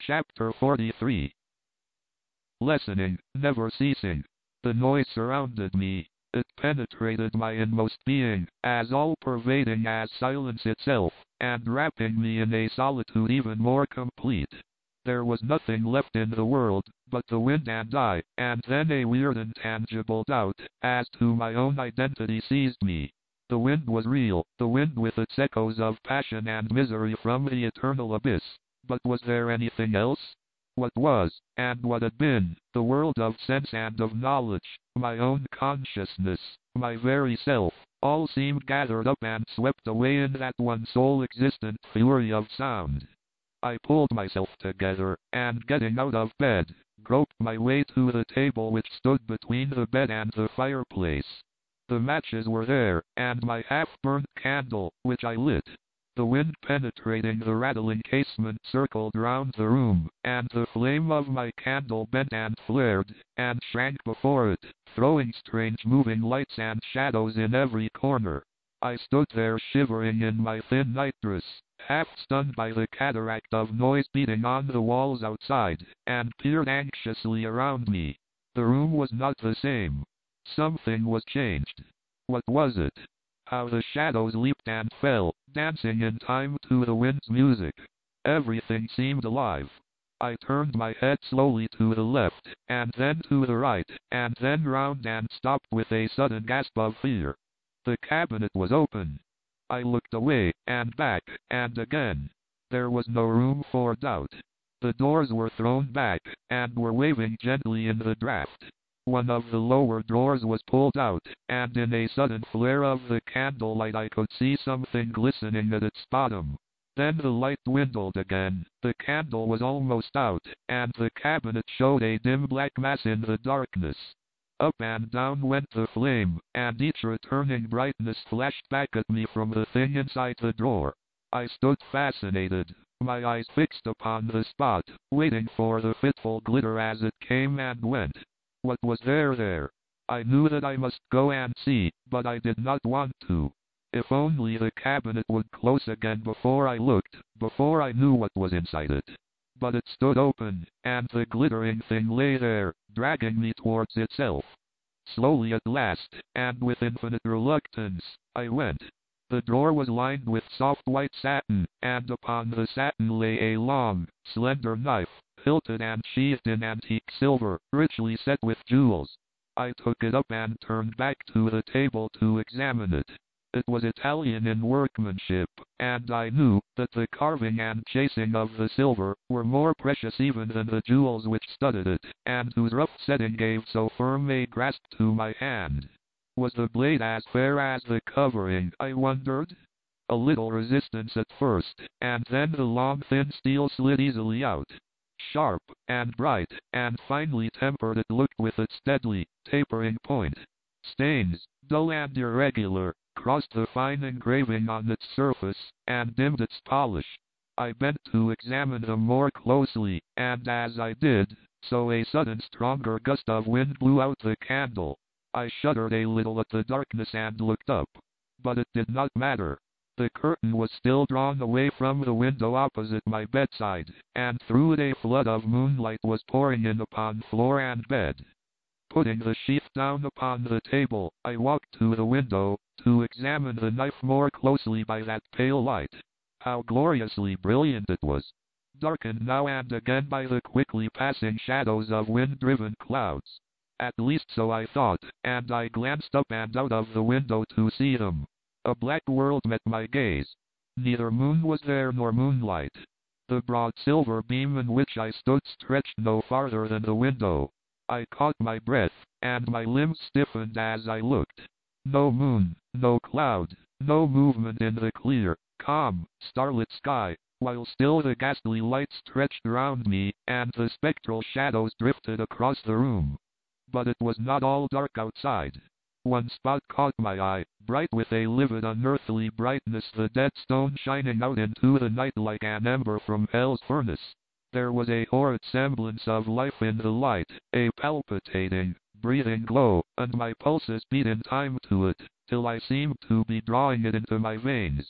Chapter 43. Lessening, never ceasing. The noise surrounded me. It penetrated my inmost being, as all-pervading as silence itself, and wrapping me in a solitude even more complete. There was nothing left in the world but the wind and I, and then a weird intangible doubt as to my own identity seized me. The wind was real, the wind with its echoes of passion and misery from the eternal abyss. But was there anything else? What was, and what had been, the world of sense and of knowledge, my own consciousness, my very self, all seemed gathered up and swept away in that one sole existent fury of sound. I pulled myself together, and getting out of bed, groped my way to the table which stood between the bed and the fireplace. The matches were there, and my half-burnt candle, which I lit. The wind penetrating the rattling casement circled round the room, and the flame of my candle bent and flared, and shrank before it, throwing strange moving lights and shadows in every corner. I stood there shivering in my thin nightdress, half stunned by the cataract of noise beating on the walls outside, and peered anxiously around me. The room was not the same. Something was changed. What was it? How the shadows leaped and fell, dancing in time to the wind's music. Everything seemed alive. I turned my head slowly to the left, and then to the right, and then round and stopped with a sudden gasp of fear. The cabinet was open. I looked away, and back, and again. There was no room for doubt. The doors were thrown back, and were waving gently in the draught. One of the lower drawers was pulled out, and in a sudden flare of the candlelight I could see something glistening at its bottom. Then the light dwindled again, the candle was almost out, and the cabinet showed a dim black mass in the darkness. Up and down went the flame, and each returning brightness flashed back at me from the thing inside the drawer. I stood fascinated, my eyes fixed upon the spot, waiting for the fitful glitter as it came and went. What was there? I knew that I must go and see, but I did not want to. If only the cabinet would close again before I looked, before I knew what was inside it. But it stood open, and the glittering thing lay there, dragging me towards itself. Slowly at last, and with infinite reluctance, I went. The drawer was lined with soft white satin, and upon the satin lay a long, slender knife, hilted and sheathed in antique silver, richly set with jewels. I took it up and turned back to the table to examine it. It was Italian in workmanship, and I knew that the carving and chasing of the silver were more precious even than the jewels which studded it, and whose rough setting gave so firm a grasp to my hand. Was the blade as fair as the covering, I wondered? A little resistance at first, and then the long thin steel slid easily out. Sharp, and bright, and finely tempered it looked with its deadly, tapering point. Stains, dull and irregular, crossed the fine engraving on its surface, and dimmed its polish. I bent to examine them more closely, and as I did, so a sudden stronger gust of wind blew out the candle. I shuddered a little at the darkness and looked up. But it did not matter. The curtain was still drawn away from the window opposite my bedside, and through it a flood of moonlight was pouring in upon floor and bed. Putting the sheath down upon the table, I walked to the window, to examine the knife more closely by that pale light. How gloriously brilliant it was! Darkened now and again by the quickly passing shadows of wind-driven clouds. At least so I thought, and I glanced up and out of the window to see them. A black world met my gaze. Neither moon was there nor moonlight. The broad silver beam in which I stood stretched no farther than the window. I caught my breath, and my limbs stiffened as I looked. No moon, no cloud, no movement in the clear, calm, starlit sky, while still the ghastly light stretched round me, and the spectral shadows drifted across the room. But it was not all dark outside. One spot caught my eye, bright with a livid unearthly brightness, the dead stone shining out into the night like an ember from hell's furnace. There was a horrid semblance of life in the light, a palpitating, breathing glow, and my pulses beat in time to it, till I seemed to be drawing it into my veins.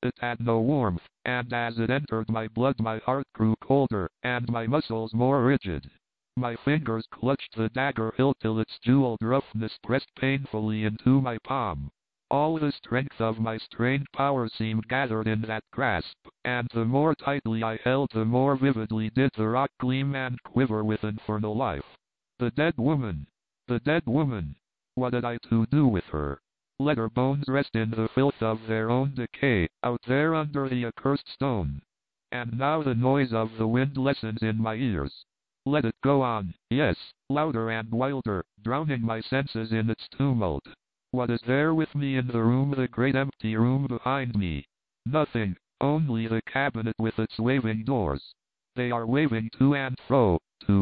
It had no warmth, and as it entered my blood my heart grew colder, and my muscles more rigid. My fingers clutched the dagger hilt till its jeweled roughness pressed painfully into my palm. All the strength of my strained power seemed gathered in that grasp, and the more tightly I held the more vividly did the rock gleam and quiver with infernal life. The dead woman! The dead woman! What had I to do with her? Let her bones rest in the filth of their own decay, out there under the accursed stone. And now the noise of the wind lessens in my ears. Let it go on, yes, louder and wilder, drowning my senses in its tumult. What is there with me in the room, the great empty room behind me? Nothing, only the cabinet with its waving doors. They are waving to and fro,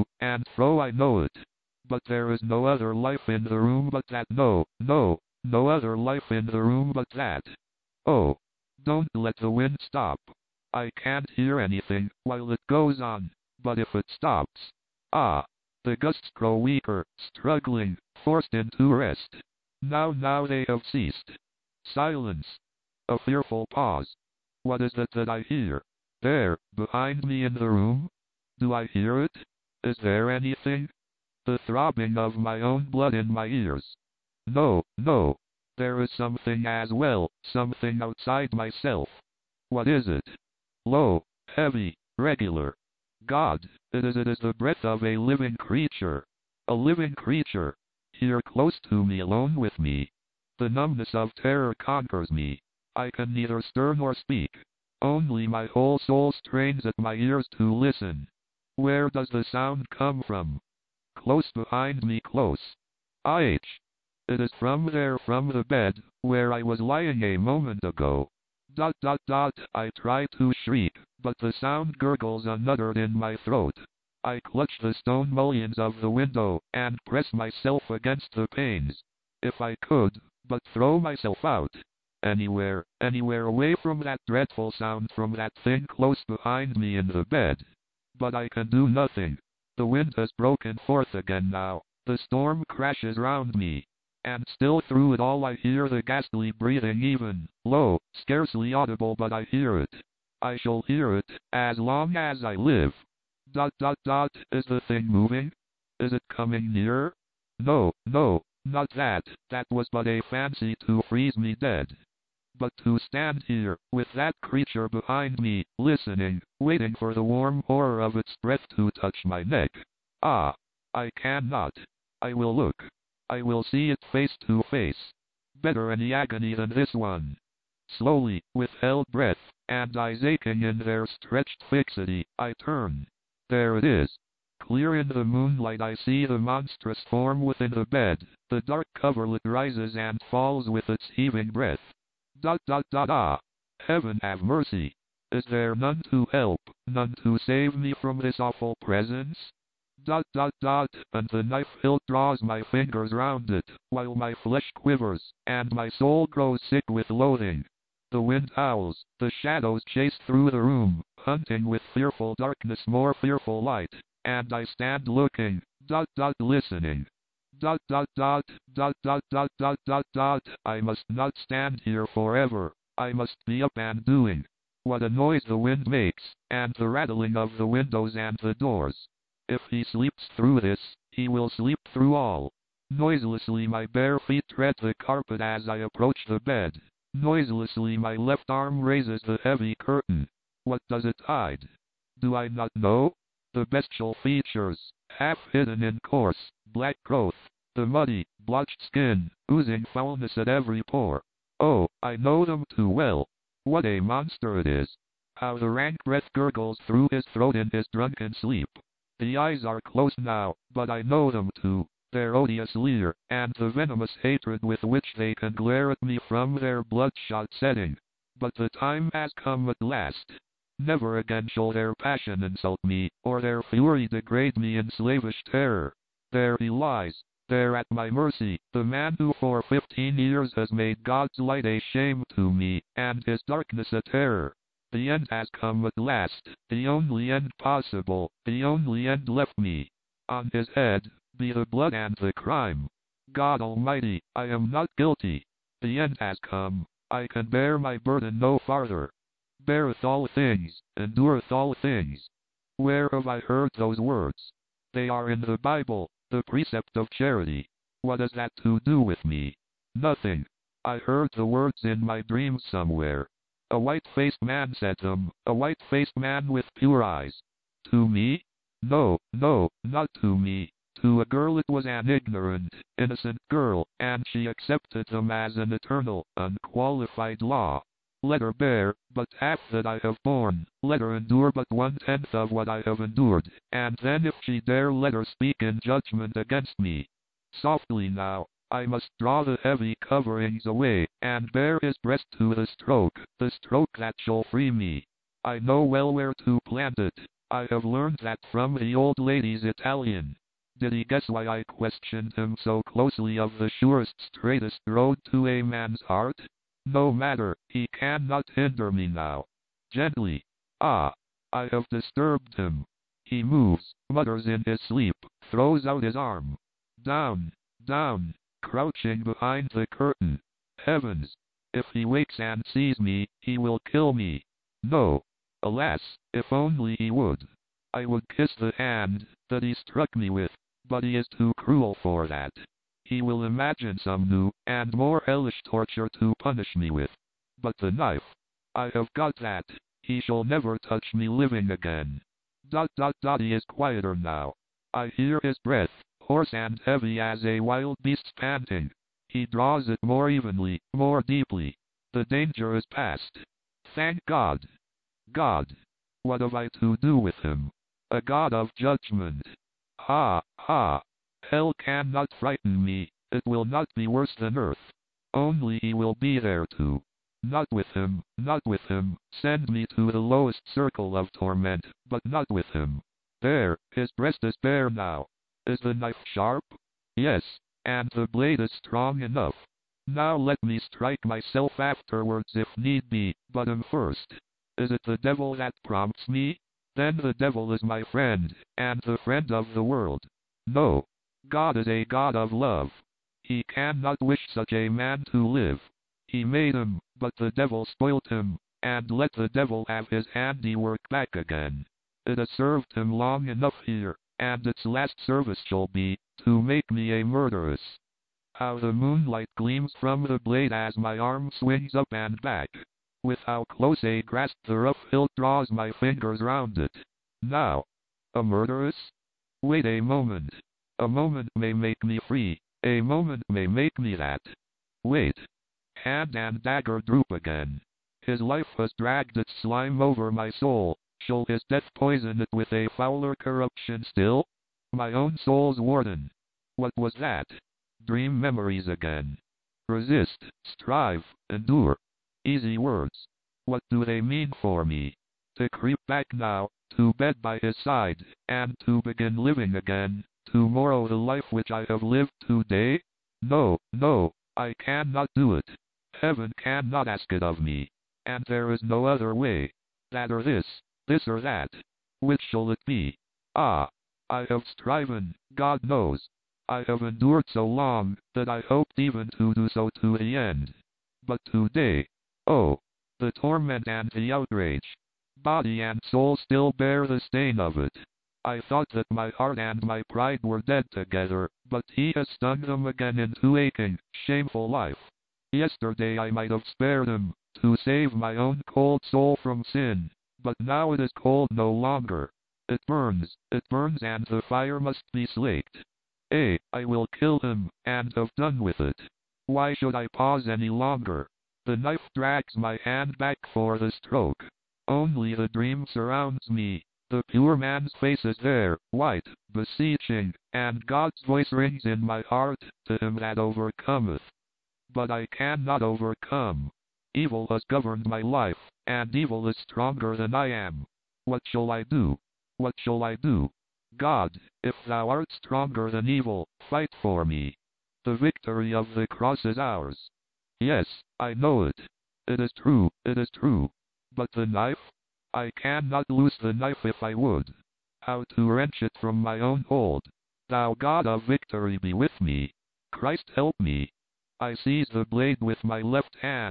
I know it. But there is no other life in the room but that, no other life in the room but that. Oh, don't let the wind stop. I can't hear anything while it goes on. But if it stops, the gusts grow weaker, struggling, forced into rest. Now they have ceased. Silence. A fearful pause. What is it that I hear? There, behind me in the room? Do I hear it? Is there anything? The throbbing of my own blood in my ears. No, there is something as well, something outside myself. What is it? Low, heavy, regular. God, it is the breath of a living creature. A living creature. Here close to me, alone with me. The numbness of terror conquers me. I can neither stir nor speak. Only my whole soul strains at my ears to listen. Where does the sound come from? Close behind me, close. It is from there, from the bed, where I was lying a moment ago. I try to shriek, but the sound gurgles unuttered in my throat. I clutch the stone mullions of the window, and press myself against the panes. If I could but throw myself out. Anywhere away from that dreadful sound, from that thing close behind me in the bed. But I can do nothing. The wind has broken forth again now. The storm crashes round me. And still through it all I hear the ghastly breathing, even low, scarcely audible, but I hear it. I shall hear it, as long as I live. Is the thing moving? Is it coming nearer? No, not that. That was but a fancy to freeze me dead. But to stand here, with that creature behind me, listening, waiting for the warm horror of its breath to touch my neck. I cannot. I will look. I will see it face to face. Better any agony than this one. Slowly, with held breath, and eyes aching in their stretched fixity, I turn. There it is. Clear in the moonlight I see the monstrous form within the bed. The dark coverlet rises and falls with its heaving breath. Heaven have mercy. Is there none to help, none to save me from this awful presence? And the knife hilt draws my fingers round it, while my flesh quivers, and my soul grows sick with loathing. The wind howls, the shadows chase through the room, hunting with fearful darkness more fearful light, and I stand looking, listening. I must not stand here forever. I must be up and doing. What a noise the wind makes, and the rattling of the windows and the doors. If he sleeps through this, he will sleep through all. Noiselessly my bare feet tread the carpet as I approach the bed. Noiselessly my left arm raises the heavy curtain. What does it hide? Do I not know? The bestial features, half hidden in coarse, black growth. The muddy, blotched skin, oozing foulness at every pore. Oh, I know them too well. What a monster it is. How the rank breath gurgles through his throat in his drunken sleep. The eyes are closed now, but I know them too. Their odious leer, and the venomous hatred with which they can glare at me from their bloodshot setting. But the time has come at last. Never again shall their passion insult me, or their fury degrade me in slavish terror. There he lies, there at my mercy, the man who for 15 years has made God's light a shame to me, and his darkness a terror. The end has come at last, the only end possible, the only end left me. On his head be the blood and the crime. God Almighty, I am not guilty. The end has come. I can bear my burden no farther. Beareth all things, endureth all things. Where have I heard those words? They are in the Bible, the precept of charity. What has that to do with me? Nothing. I heard the words in my dreams somewhere. A white-faced man said them, a white-faced man with pure eyes. To me? No, no, not to me. To a girl it was an ignorant, innocent girl, and she accepted them as an eternal, unqualified law. Let her bear but half that I have borne, let her endure but 1/10 of what I have endured, and then if she dare let her speak in judgment against me. Softly now, I must draw the heavy coverings away, and bear his breast to the stroke that shall free me. I know well where to plant it. I have learned that from the old lady's Italian. Did he guess why I questioned him so closely of the surest, straightest road to a man's heart? No matter, he cannot hinder me now. Gently. Ah, I have disturbed him. He moves, mutters in his sleep, throws out his arm. Down, down, crouching behind the curtain. Heavens! If he wakes and sees me, he will kill me. No. Alas, if only he would. I would kiss the hand that he struck me with, but he is too cruel for that. He will imagine some new and more hellish torture to punish me with. But the knife, I have got that. He shall never touch me living again. He is quieter now. I hear his breath, hoarse and heavy as a wild beast's panting. He draws it more evenly, more deeply. The danger is past. Thank God. God. What have I to do with him? A God of judgment. Ha, ha. Hell cannot frighten me, it will not be worse than earth. Only he will be there too. Not with him, not with him. Send me to the lowest circle of torment, but not with him. There, his breast is bare now. Is the knife sharp? Yes, and the blade is strong enough. Now let me strike myself afterwards if need be, but first. Is it the devil that prompts me? Then the devil is my friend, and the friend of the world. No. God is a God of love. He cannot wish such a man to live. He made him, but the devil spoilt him, and let the devil have his handiwork back again. It has served him long enough here, and its last service shall be, to make me a murderess. How the moonlight gleams from the blade as my arm swings up and back. With how close a grasp the rough hilt draws my fingers round it. Now. A murderess? Wait a moment. A moment may make me free. A moment may make me that. Wait. Hand and dagger droop again. His life has dragged its slime over my soul. Shall his death poison it with a fouler corruption still? My own soul's warden. What was that? Dream memories again. Resist, strive, endure. Easy words. What do they mean for me? To creep back now, to bed by his side, and to begin living again, tomorrow the life which I have lived today? No, no, I cannot do it. Heaven cannot ask it of me. And there is no other way. That or this or that. Which shall it be? Ah, I have striven, God knows. I have endured so long, that I hoped even to do so to the end. But today, oh, the torment and the outrage. Body and soul still bear the stain of it. I thought that my heart and my pride were dead together, but he has stung them again into aching, shameful life. Yesterday I might have spared him, to save my own cold soul from sin, but now it is cold no longer. It burns, and the fire must be slaked. I will kill him, and have done with it. Why should I pause any longer? The knife drags my hand back for the stroke. Only the dream surrounds me. The pure man's face is there, white, beseeching, and God's voice rings in my heart, to him that overcometh. But I cannot overcome. Evil has governed my life, and evil is stronger than I am. What shall I do? What shall I do? God, if thou art stronger than evil, fight for me. The victory of the cross is ours. Yes, I know it. It is true, it is true. But the knife? I cannot loose the knife if I would. How to wrench it from my own hold? Thou God of victory be with me. Christ help me. I seize the blade with my left hand.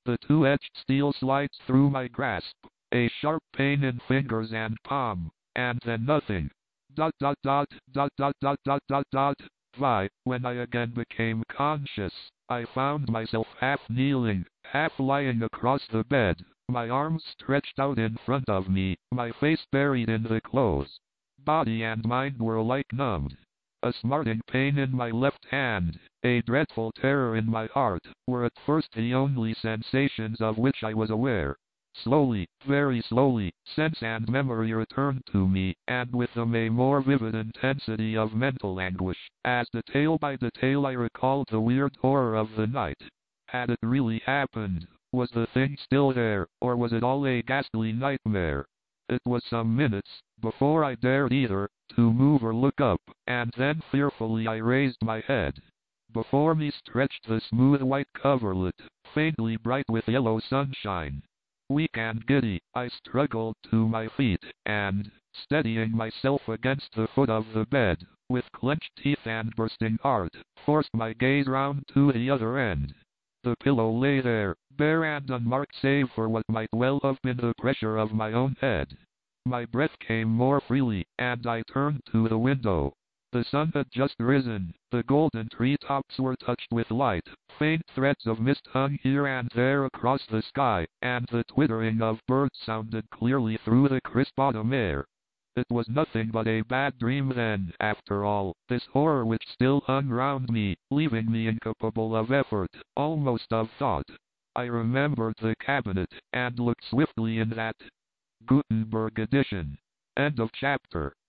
The two-edged steel slides through my grasp. A sharp pain in fingers and palm. And then nothing. Dot dot dot dot dot dot dot dot dot. Why, when I again became conscious, I found myself half kneeling, half lying across the bed, my arms stretched out in front of me, my face buried in the clothes. Body and mind were alike numbed. A smarting pain in my left hand, a dreadful terror in my heart, were at first the only sensations of which I was aware. Slowly, very slowly, sense and memory returned to me, and with them a more vivid intensity of mental anguish, as detail by detail I recalled the weird horror of the night. Had it really happened? Was the thing still there, or was it all a ghastly nightmare? It was some minutes, before I dared either to move or look up, and then fearfully I raised my head. Before me stretched the smooth white coverlet, faintly bright with yellow sunshine. Weak and giddy, I struggled to my feet, and, steadying myself against the foot of the bed, with clenched teeth and bursting heart, forced my gaze round to the other end. The pillow lay there, bare and unmarked save for what might well have been the pressure of my own head. My breath came more freely, and I turned to the window. The sun had just risen, the golden treetops were touched with light, faint threads of mist hung here and there across the sky, and the twittering of birds sounded clearly through the crisp autumn air. It was nothing but a bad dream then, after all, this horror which still hung round me, leaving me incapable of effort, almost of thought. I remembered the cabinet, and looked swiftly in that. Gutenberg edition. End of chapter.